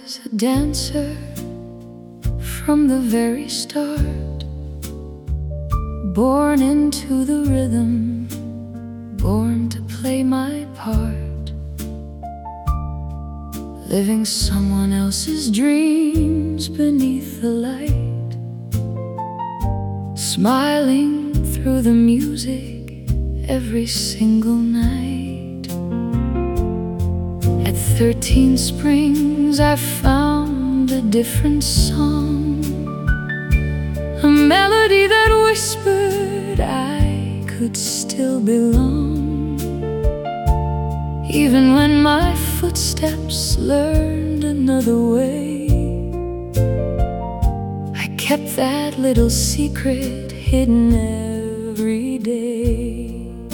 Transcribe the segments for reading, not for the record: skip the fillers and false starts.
was a dancer from the very start, born into the rhythm, born to play my part, living someone else's dreams beneath the light, smiling through the music every single night. At 13 springs I found a different song, a melody that whispered I could still belong. Even when my footsteps learned another way, I kept that little secret hidden every day.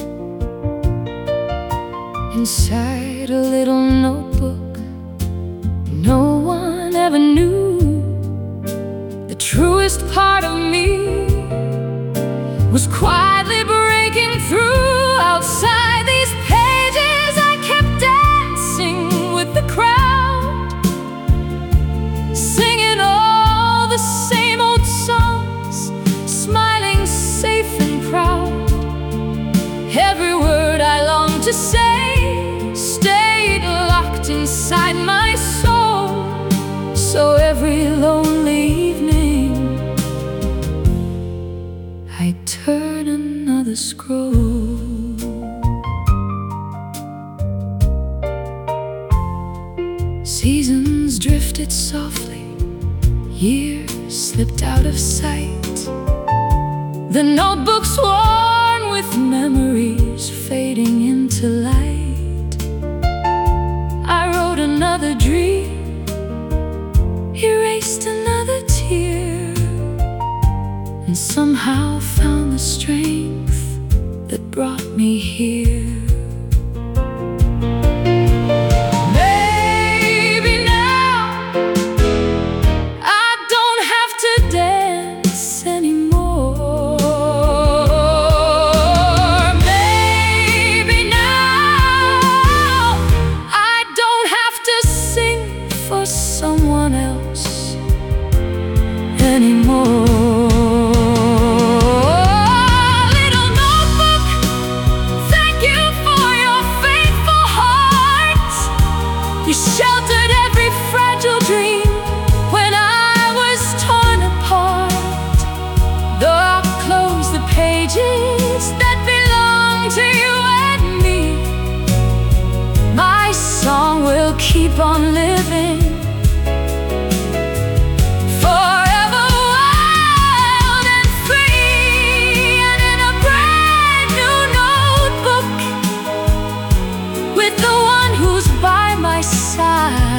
Inside a little notebook no one ever knew, the truest part of me was quietly breaking through. Outside these pages I kept dancing with the crowd, singing all the same old songs, smiling safe and proud. Every word I longed to say stayed locked inside my soul. So every lonely evening I turn another scroll. Seasons drifted softly, years slipped out of sight, the notebook's worn with memories fading into light. I wrote another dream, erased another tear, and somehow found the strength that brought me here. Maybe now I don't have to dance anymore. Maybe now I don't have to sing for someone else anymore. Little notebook, thank you for your faithful heart. You sheltered every fragile dream when I was torn apart. Though I'll close the pages that belong to you and me, my song will keep on living, forever wild and free. And in a brand new notebook, with the one who's by my side,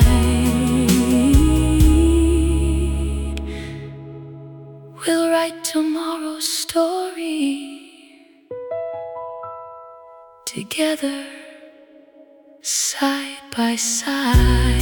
we'll write tomorrow's story together, side by side.